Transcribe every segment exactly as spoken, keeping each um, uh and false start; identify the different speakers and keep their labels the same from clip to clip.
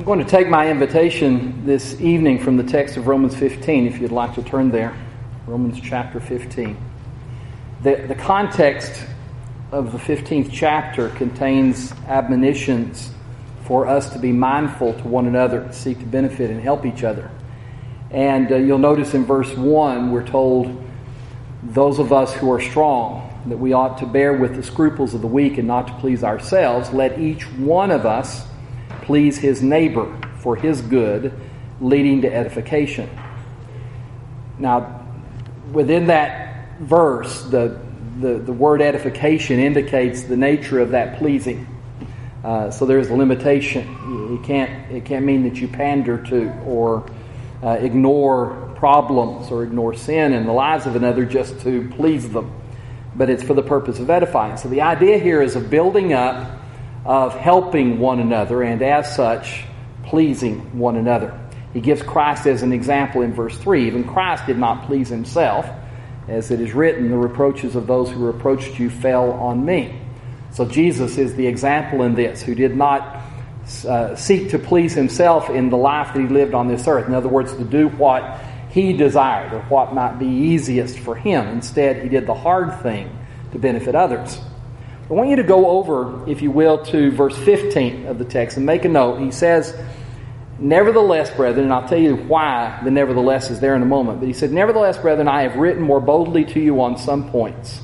Speaker 1: I'm going to take my invitation this evening from the text of Romans fifteen, if you'd like to turn there. Romans chapter fifteen. The, the context of the fifteenth chapter contains admonitions for us to be mindful to one another, seek to benefit and help each other. And uh, you'll notice in verse one, we're told, those of us who are strong, that we ought to bear with the scruples of the weak and not to please ourselves. Let each one of us please his neighbor for his good, leading to edification. Now, within that verse, the, the, the word edification indicates the nature of that pleasing. Uh, so there's a limitation. It can't, it can't mean that you pander to or uh, ignore problems or ignore sin in the lives of another just to please them. But it's for the purpose of edifying. So the idea here is of building up, of helping one another, and as such, pleasing one another. He gives Christ as an example in verse three. Even Christ did not please himself. As it is written, the reproaches of those who reproached you fell on me. So Jesus is the example in this, who did not uh, seek to please himself in the life that he lived on this earth. In other words, to do what he desired or what might be easiest for him. Instead, he did the hard thing to benefit others. I want you to go over, if you will, to verse fifteen of the text and make a note. He says, nevertheless, brethren, and I'll tell you why the nevertheless is there in a moment. But he said, nevertheless, brethren, I have written more boldly to you on some points.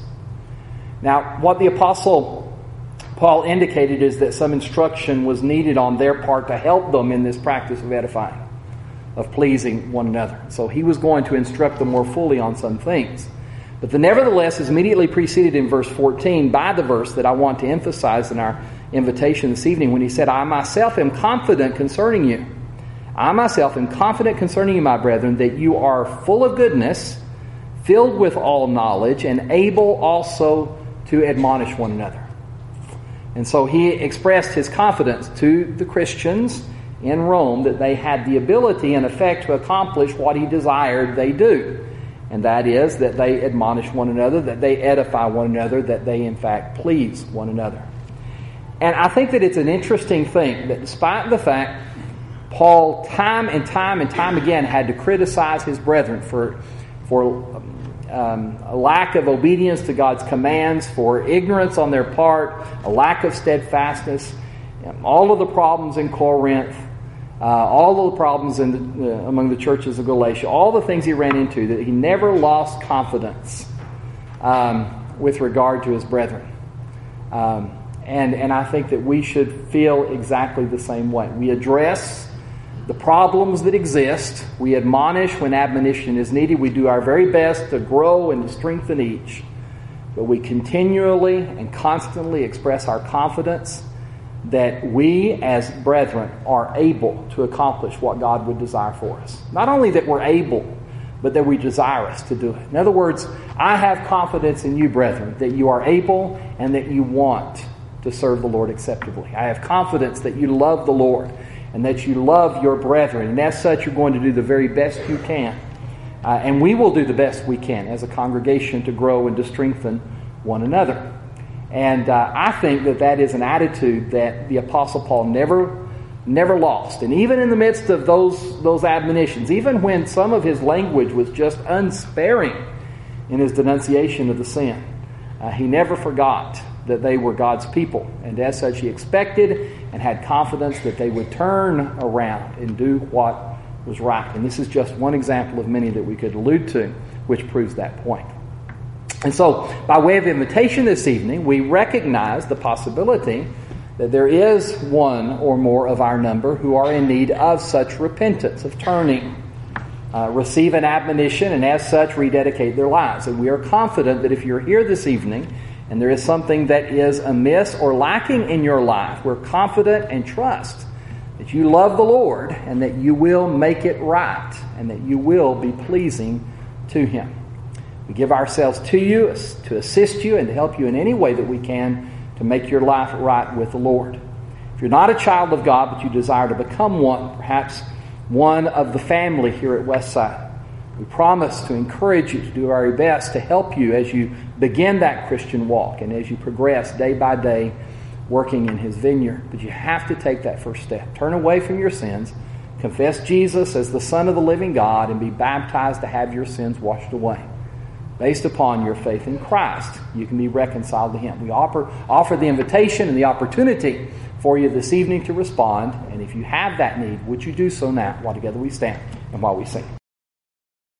Speaker 1: Now, what the Apostle Paul indicated is that some instruction was needed on their part to help them in this practice of edifying, of pleasing one another. So he was going to instruct them more fully on some things. But the nevertheless is immediately preceded in verse fourteen by the verse that I want to emphasize in our invitation this evening, when he said, I myself am confident concerning you. I myself am confident concerning you, my brethren, that you are full of goodness, filled with all knowledge, and able also to admonish one another. And so he expressed his confidence to the Christians in Rome that they had the ability and effect to accomplish what he desired they do. And that is that they admonish one another, that they edify one another, that they in fact please one another. And I think that it's an interesting thing that despite the fact Paul time and time and time again had to criticize his brethren for, for um, a lack of obedience to God's commands, for ignorance on their part, a lack of steadfastness, all of the problems in Corinth, Uh, all of the problems in the, uh, among the churches of Galatia, all the things he ran into, that he never lost confidence um, with regard to his brethren. Um, and, and I think that we should feel exactly the same way. We address the problems that exist. We admonish when admonition is needed. We do our very best to grow and to strengthen each. But we continually and constantly express our confidence that we as brethren are able to accomplish what God would desire for us. Not only that we're able, but that we desire us to do it. In other words, I have confidence in you, brethren, that you are able and that you want to serve the Lord acceptably. I have confidence that you love the Lord and that you love your brethren. And as such, you're going to do the very best you can. Uh, and we will do the best we can as a congregation to grow and to strengthen one another. And uh, I think that that is an attitude that the Apostle Paul never never lost. And even in the midst of those, those admonitions, even when some of his language was just unsparing in his denunciation of the sin, uh, he never forgot that they were God's people. And as such, he expected and had confidence that they would turn around and do what was right. And this is just one example of many that we could allude to, which proves that point. And so, by way of invitation this evening, we recognize the possibility that there is one or more of our number who are in need of such repentance, of turning, uh, receive an admonition, and as such rededicate their lives. And we are confident that if you're here this evening and there is something that is amiss or lacking in your life, we're confident and trust that you love the Lord and that you will make it right and that you will be pleasing to Him. We give ourselves to you to assist you and to help you in any way that we can to make your life right with the Lord. If you're not a child of God, but you desire to become one, perhaps one of the family here at Westside, we promise to encourage you to do our very best to help you as you begin that Christian walk and as you progress day by day working in His vineyard. But you have to take that first step. Turn away from your sins, confess Jesus as the Son of the living God, and be baptized to have your sins washed away. Based upon your faith in Christ, you can be reconciled to Him. We offer, offer the invitation and the opportunity for you this evening to respond. And if you have that need, would you do so now while together we stand and while we sing?